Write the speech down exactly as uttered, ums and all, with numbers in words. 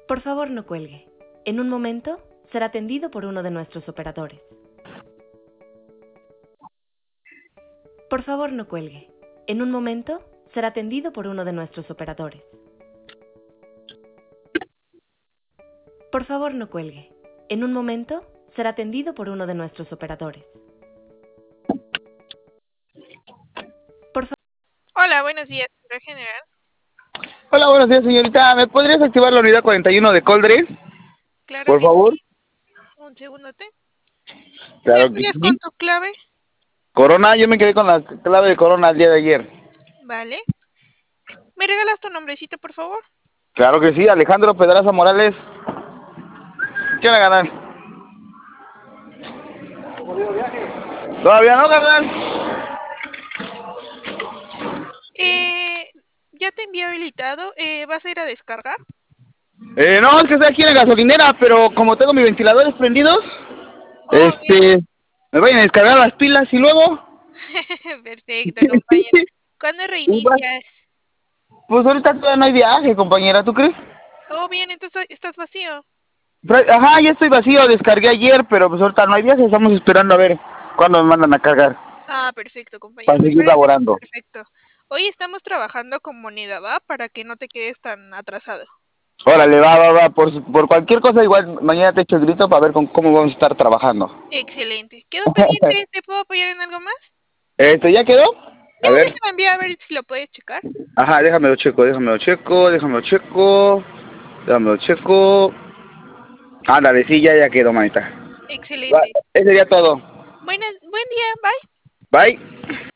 Por favor, no cuelgue. En un momento será atendido por uno de nuestros operadores. Por favor, no cuelgue. En un momento será atendido por uno de nuestros operadores. Por favor, no cuelgue. En un momento será atendido por uno de nuestros operadores. Por fa- Hola, buenos días, señor general. Hola, buenos días, señorita. ¿Me podrías activar la unidad cuarenta y uno de Coldre? Claro Por que favor. sí. Un segundote. ¿Me Claro que apoyas con sí. tu clave? Corona, yo me quedé con la clave de Corona el día de ayer. Vale. ¿Me regalas tu nombrecito, por favor? Claro que sí, Alejandro Pedraza Morales. ¿Qué van a ganar? Todavía no, carnal. Eh, ya te envié habilitado. Eh, ¿vas a ir a descargar? Eh, no, es que estoy aquí en la gasolinera, pero como tengo mis ventiladores prendidos, Oh, bien. este, me vayan a descargar las pilas y luego... Perfecto, compañero. ¿Cuándo reinicias? Pues ahorita todavía no hay viaje, compañera, ¿tú crees? Oh, bien, entonces estás vacío. Fra- Ajá, ya estoy vacío, descargué ayer, pero pues ahorita no hay viaje, estamos esperando a ver cuándo me mandan a cargar, Ah, perfecto, para compañero. Me seguir parece laborando. perfecto. Hoy estamos trabajando con moneda, ¿va? Para que no te quedes tan atrasado. Órale, va, va, va, por, por cualquier cosa igual mañana te echo el grito para ver con cómo vamos a estar trabajando. Excelente. ¿Quedo pendiente? ¿Te puedo apoyar en algo más? ¿Esto ya quedó? Ya, A ver, déjame enviar a ver si lo puedes checar. ajá, déjame lo checo, déjame lo checo, déjame lo checo, déjame lo checo. Ándale, sí, ya, ya quedó, manita. Va, Excelente. ese sería todo. Buenas, buen día, bye. Bye.